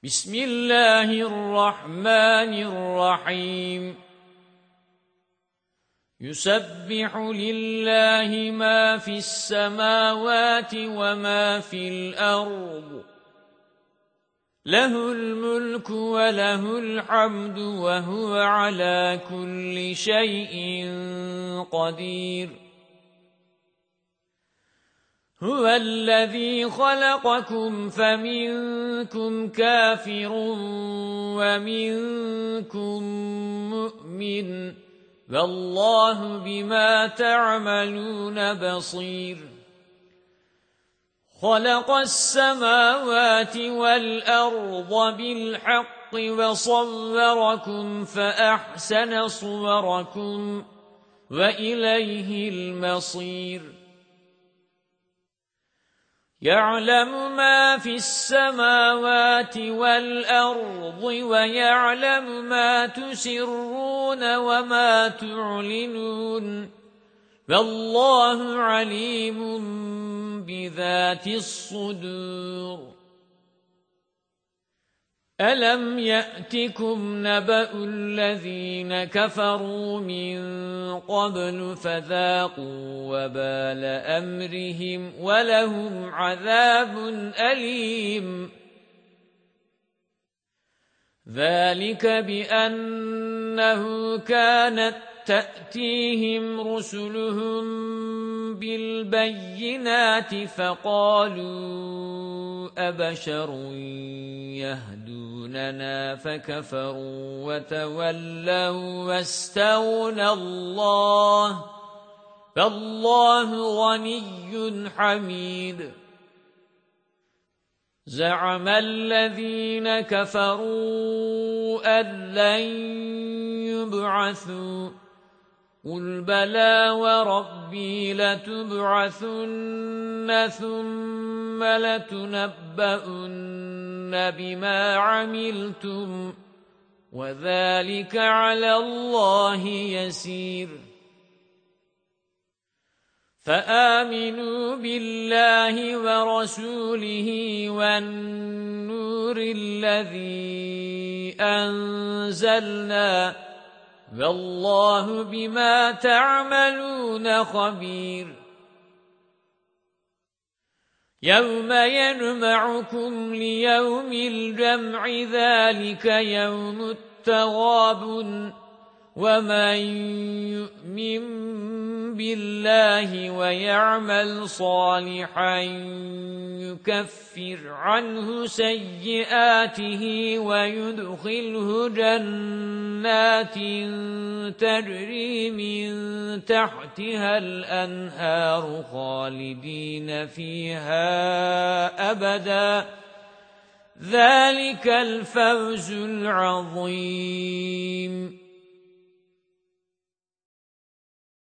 بسم الله الرحمن الرحيم يسبح لله ما في السماوات وما في الأرض له الملك وله الحمد وهو على كل شيء قدير هو الذي خلقكم فمنكم كافر ومنكم مؤمن والله بما تعملون بصير خلق السماوات والأرض بالحق وصوركم فأحسن صوركم وإليه المصير يعلم ما في السماوات والأرض ويعلم ما تسرون وما تعلنون والله عليم بذات الصدور ألم يأتكم نبأ الذين كفروا من قبل فذاقوا وبال أمرهم ولهم عذاب أليم ذلك بأنه كانت تأتيهم رسلهم بالبينات فقالوا أبشر يهدوننا فكفروا وتولوا واستغنى الله فالله غني حميد زعم الذين كفروا أن لن يبعثوا قل بلى وربي لتبعثن ثم لتنبؤن بما عملتم وذلك على الله يسير فآمنوا بالله ورسوله والنور الذي أنزلنا والله بما تعملون خبير يوم يجمعكم ليوم الجمع ذلك يوم التغابن ومن يؤمن بالله ويعمل صالحا يكفر عنه سيئاته ويدخله جنات تجري من تحتها الأنهار خالدين فيها أبدا ذلك الفوز العظيم